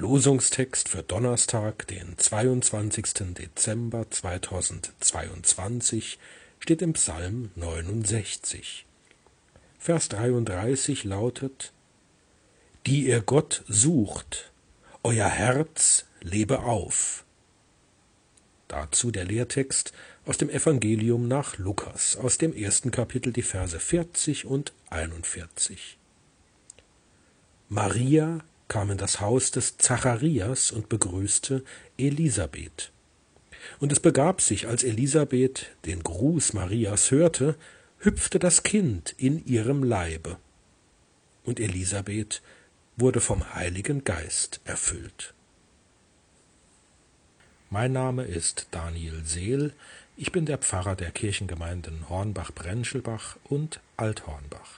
Losungstext für Donnerstag, den 22. Dezember 2022, steht im Psalm 69. Vers 33 lautet: Die ihr Gott sucht, euer Herz lebe auf. Dazu der Lehrtext aus dem Evangelium nach Lukas, aus dem 1. Kapitel, die Verse 40 und 41. Maria kam in das Haus des Zacharias und begrüßte Elisabeth. Und es begab sich, als Elisabeth den Gruß Marias hörte, hüpfte das Kind in ihrem Leibe. Und Elisabeth wurde vom Heiligen Geist erfüllt. Mein Name ist Daniel Seel, ich bin der Pfarrer der Kirchengemeinden Hornbach-Brenschelbach und Althornbach.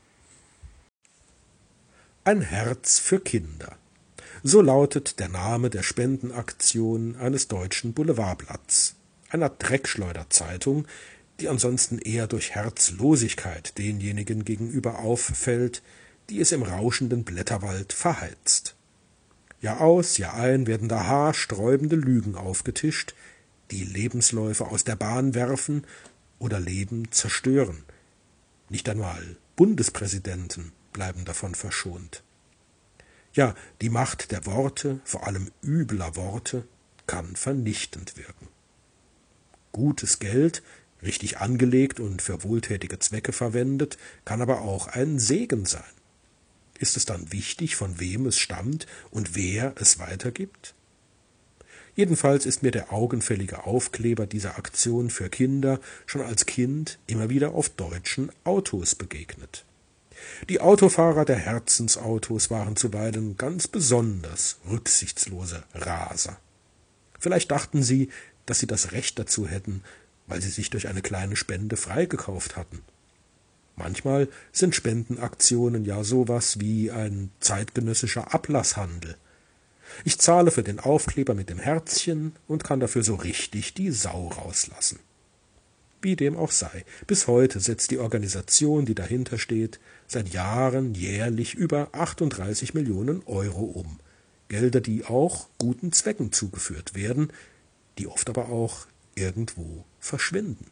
Ein Herz für Kinder. So lautet der Name der Spendenaktion eines deutschen Boulevardblatts, einer Dreckschleuderzeitung, die ansonsten eher durch Herzlosigkeit denjenigen gegenüber auffällt, die es im rauschenden Blätterwald verheizt. Jahr aus, Jahr ein werden da haarsträubende Lügen aufgetischt, die Lebensläufe aus der Bahn werfen oder Leben zerstören. Nicht einmal Bundespräsidenten bleiben davon verschont. Ja, die Macht der Worte, vor allem übler Worte, kann vernichtend wirken. Gutes Geld, richtig angelegt und für wohltätige Zwecke verwendet, kann aber auch ein Segen sein. Ist es dann wichtig, von wem es stammt und wer es weitergibt? Jedenfalls ist mir der augenfällige Aufkleber dieser Aktion für Kinder schon als Kind immer wieder auf deutschen Autos begegnet. Die Autofahrer der Herzensautos waren zuweilen ganz besonders rücksichtslose Raser. Vielleicht dachten sie, dass sie das Recht dazu hätten, weil sie sich durch eine kleine Spende freigekauft hatten. Manchmal sind Spendenaktionen ja sowas wie ein zeitgenössischer Ablasshandel. Ich zahle für den Aufkleber mit dem Herzchen und kann dafür so richtig die Sau rauslassen. Wie dem auch sei, bis heute setzt die Organisation, die dahinter steht, seit Jahren jährlich über 38 Millionen Euro um. Gelder, die auch guten Zwecken zugeführt werden, die oft aber auch irgendwo verschwinden.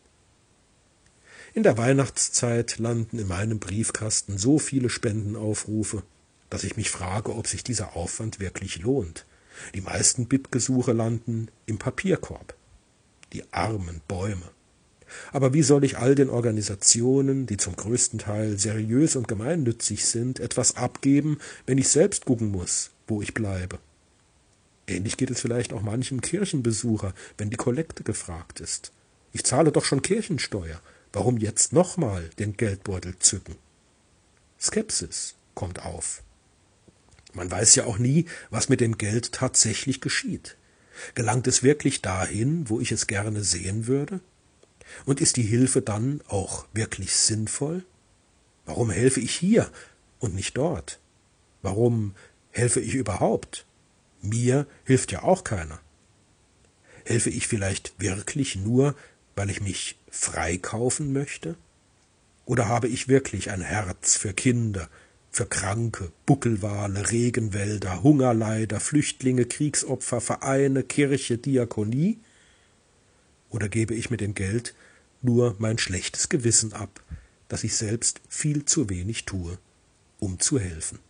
In der Weihnachtszeit landen in meinem Briefkasten so viele Spendenaufrufe, dass ich mich frage, ob sich dieser Aufwand wirklich lohnt. Die meisten BIP-Gesuche landen im Papierkorb. Die armen Bäume. Aber wie soll ich all den Organisationen, die zum größten Teil seriös und gemeinnützig sind, etwas abgeben, wenn ich selbst gucken muss, wo ich bleibe? Ähnlich geht es vielleicht auch manchem Kirchenbesucher, wenn die Kollekte gefragt ist. Ich zahle doch schon Kirchensteuer. Warum jetzt nochmal den Geldbeutel zücken? Skepsis kommt auf. Man weiß ja auch nie, was mit dem Geld tatsächlich geschieht. Gelangt es wirklich dahin, wo ich es gerne sehen würde? Und ist die Hilfe dann auch wirklich sinnvoll? Warum helfe ich hier und nicht dort? Warum helfe ich überhaupt? Mir hilft ja auch keiner. Helfe ich vielleicht wirklich nur, weil ich mich freikaufen möchte? Oder habe ich wirklich ein Herz für Kinder, für Kranke, Buckelwale, Regenwälder, Hungerleider, Flüchtlinge, Kriegsopfer, Vereine, Kirche, Diakonie? Oder gebe ich mit dem Geld nur mein schlechtes Gewissen ab, dass ich selbst viel zu wenig tue, um zu helfen?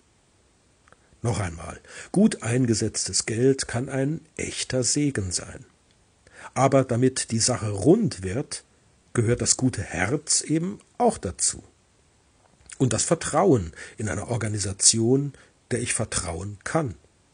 Noch einmal, gut eingesetztes Geld kann ein echter Segen sein. Aber damit die Sache rund wird, gehört das gute Herz eben auch dazu. Und das Vertrauen in eine Organisation, der ich vertrauen kann.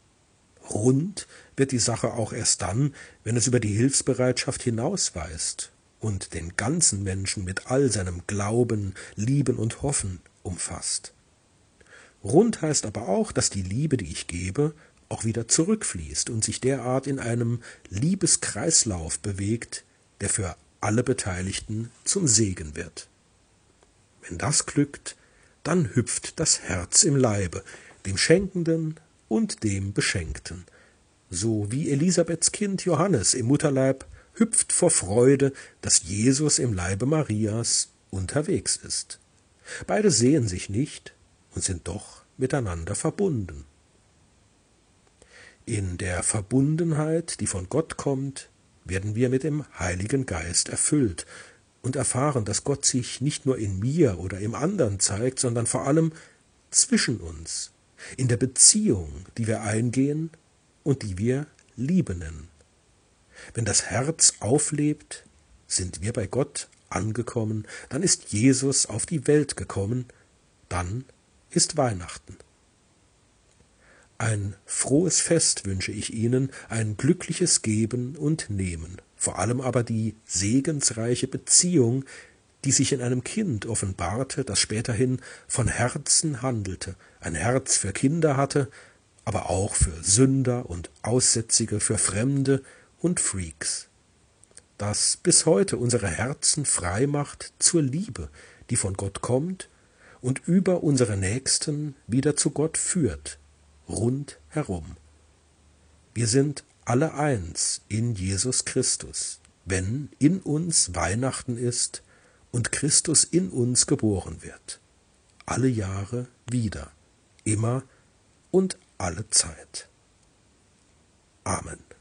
Rund wird die Sache auch erst dann, wenn es über die Hilfsbereitschaft hinausweist und den ganzen Menschen mit all seinem Glauben, Lieben und Hoffen umfasst. Rund heißt aber auch, dass die Liebe, die ich gebe, auch wieder zurückfließt und sich derart in einem Liebeskreislauf bewegt, der für alle Beteiligten zum Segen wird. Wenn das glückt, dann hüpft das Herz im Leibe, dem Schenkenden und dem Beschenkten, so wie Elisabeths Kind Johannes im Mutterleib hüpft vor Freude, dass Jesus im Leibe Marias unterwegs ist. Beide sehen sich nicht und sind doch miteinander verbunden. In der Verbundenheit, die von Gott kommt, werden wir mit dem Heiligen Geist erfüllt und erfahren, dass Gott sich nicht nur in mir oder im anderen zeigt, sondern vor allem zwischen uns, in der Beziehung, die wir eingehen und die wir Liebe nennen. Wenn das Herz auflebt, sind wir bei Gott angekommen, dann ist Jesus auf die Welt gekommen, dann ist Weihnachten. Ein frohes Fest wünsche ich Ihnen, ein glückliches Geben und Nehmen, vor allem aber die segensreiche Beziehung, die sich in einem Kind offenbarte, das späterhin von Herzen handelte, ein Herz für Kinder hatte, aber auch für Sünder und Aussätzige, für Fremde und Freaks, das bis heute unsere Herzen frei macht zur Liebe, die von Gott kommt und über unsere Nächsten wieder zu Gott führt, rundherum. Wir sind alle eins in Jesus Christus, wenn in uns Weihnachten ist und Christus in uns geboren wird. Alle Jahre wieder, immer und alle Zeit. Amen.